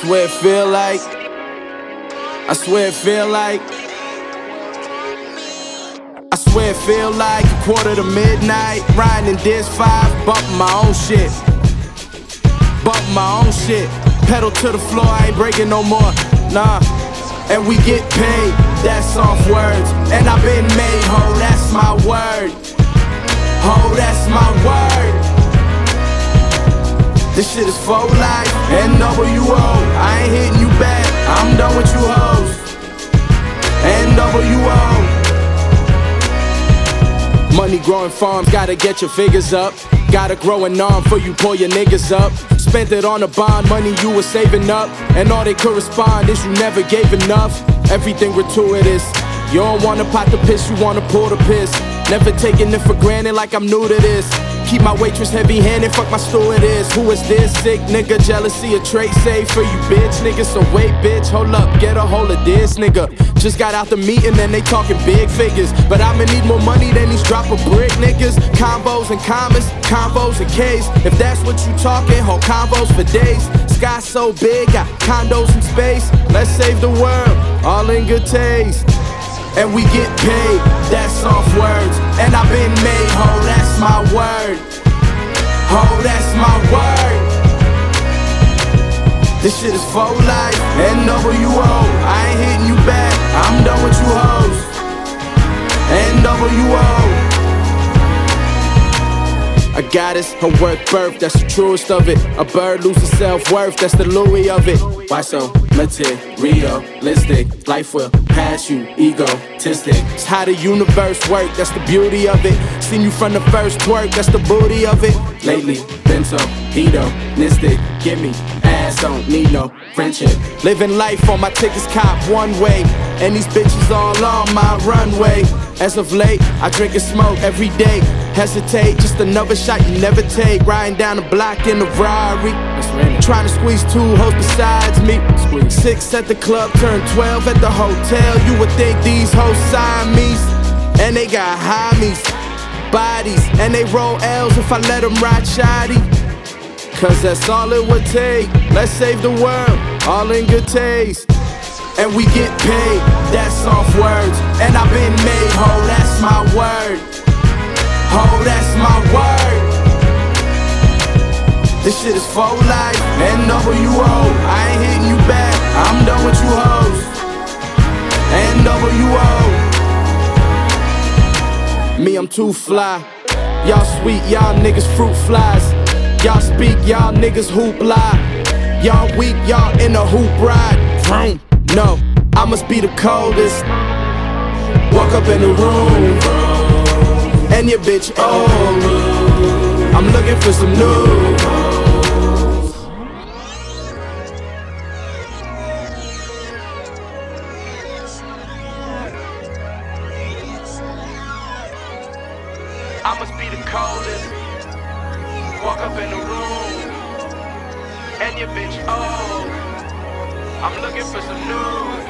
swear it feel like, I swear it feel like, I swear it feel like a quarter to midnight, riding in Diz 5, bumping my own shit, bumping my own shit. Pedal to the floor, I ain't breaking no more, nah. And we get paid, that's soft words. And I've been made whole, that's my word. Ho, that's my word. This shit is for life, NWO. I ain't hitting you back, I'm done with you hoes. NWO. Money growing farms, gotta get your figures up. Gotta grow an arm before you pull your niggas up. Spent it on a bond, money you were saving up. And all they correspond is you never gave enough. Everything gratuitous. You don't wanna pot the piss, you wanna pull the piss. Never taking it for granted like I'm new to this. Keep my waitress heavy-handed, fuck my stewardess. Who is this sick nigga? Jealousy a trait safe for you bitch niggas. So wait bitch, hold up, get a hold of this nigga. Just got out the meeting and they talking big figures. But I'ma need more money than these drop a brick niggas. Combos and commas, convos and K's. If that's what you talking, hold convos for days. Sky so big, got condos in space. Let's save the world, all in good taste. And we get paid, that's soft words. And I've been made whole, that's my word. Ho, that's my word. This shit is for life, NWO. I ain't hitting you back, I'm done with you hoes. NWO. A goddess, her worth birth, that's the truest of it. A bird loses self-worth, that's the Louis of it. Why so materialistic? Life will pass you, egotistic. It's how the universe work, that's the beauty of it. Seen you from the first twerk, that's the booty of it. Lately, been so hedonistic. Give me ass, don't need no friendship. Living life on my tickets cop one way. And these bitches all on my runway. As of late, I drink and smoke every day. Hesitate, just another shot you never take. Riding down the block in a Rari. Trying to squeeze two hoes besides me. 6 at the club, turn 12 at the hotel. You would think these hoes Siamese. And they got homies, bodies. And they roll L's if I let them ride shoddy. Cause that's all it would take. Let's save the world, all in good taste. And we get paid, that's soft words. And I've been made whole, that's my word. Ho, that's my word. This shit is for life, NWO. I ain't hitting you back, I'm done with you hoes. NWO. Me, I'm too fly. Y'all sweet, y'all niggas fruit flies. Y'all speak, y'all niggas hoop lie. Y'all weak, y'all in a hoop ride. Vroom. No, I must be the coldest. Walk up in the room, and your bitch old. I'm looking for some new. I must be the coldest. Walk up in the room, and your bitch old. I'm looking for some news.